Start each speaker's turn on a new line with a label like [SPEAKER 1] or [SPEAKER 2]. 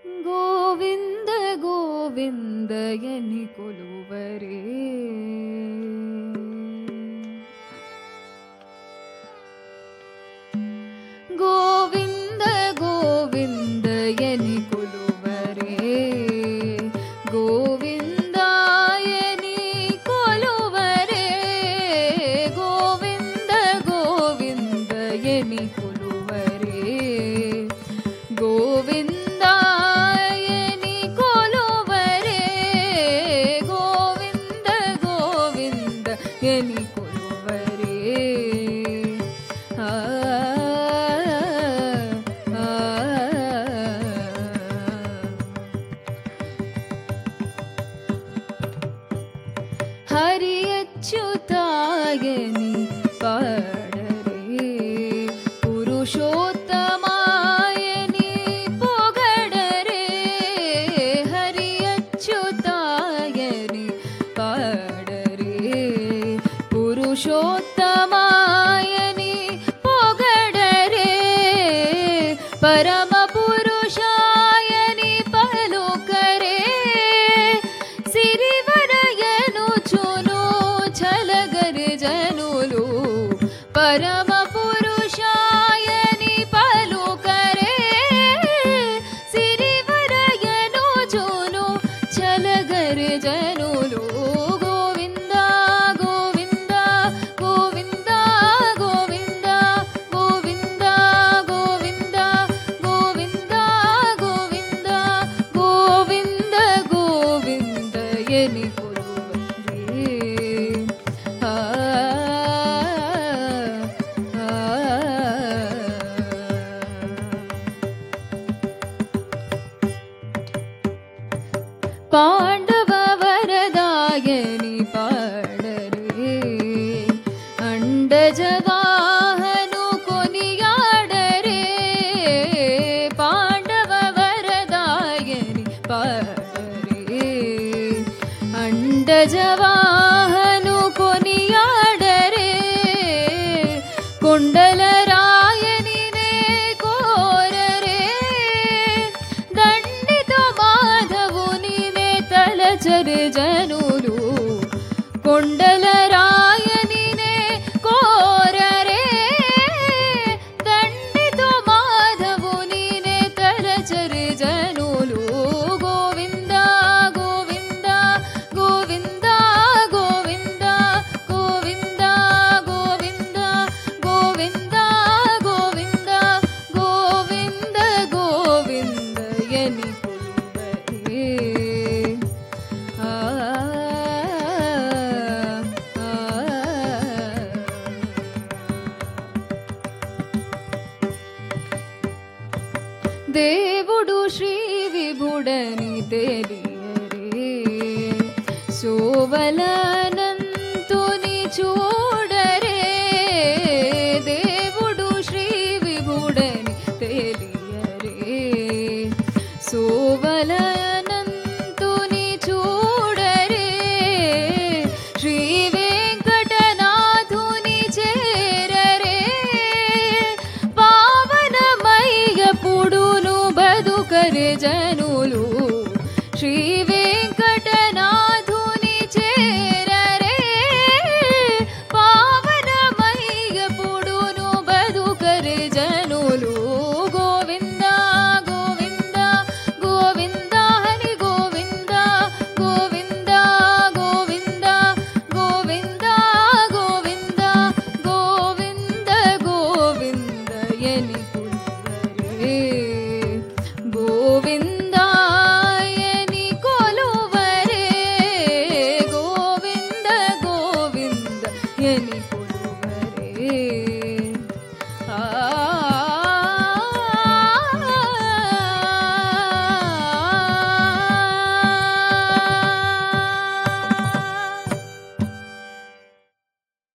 [SPEAKER 1] గోవింద గోవిందయని కొలువరే గోవింద గోవిందయని కొలువరే గోవిందాయని కొలువరే గోవింద గోవిందయని కొలువరే గోవిందాయని కొలువరే గోవింద గోవిందయని కొలువరే హరి అచ్యుతాయని పాడరే పురుషోత్తమాయని పొగడరే హరి అచ్యుతాయని పాడరే పురుషోత్తమాయని పొగడరే పరమ పురుషాయని పలుకరే సిరివరయనుచును ఛలగరి జనులు పరమ పురుషాయని పలుకరే సిరివరయనుచును ఛలగరి జనులు గోవింద గోవింద గోవింద గోవింద గోవింద గోవింద గోవింద గోవింద గోవింద గోవిందయని కొలువరే పాండవ వరదాయని పాడరే అండజవాహను కొనియాడరే పాండవ వరదాయని పాడరే అండజవాహను కొనియాడరే కొండల రాయనినే కోరరే దండితో మాధవునినే తలచరి జనులు కొండల రాయనినే కోరరే దండితో మాధవునినే తలచరి జనులు గోవింద గోవింద గోవింద గోవింద గోవింద గోవింద గోవింద గోవింద గోవింద గోవిందయని కొలువరే దేవుడు శ్రీ విభుడని తెలియరే సోవలనంతుని చూడరే దేవుడు శ్రీ విభుడని తెలియరే సోవలనంతుని చూడరే శ్రీ వెంకటనాథుని చేరరే పావనమయ్య పుడును బదుకరే జను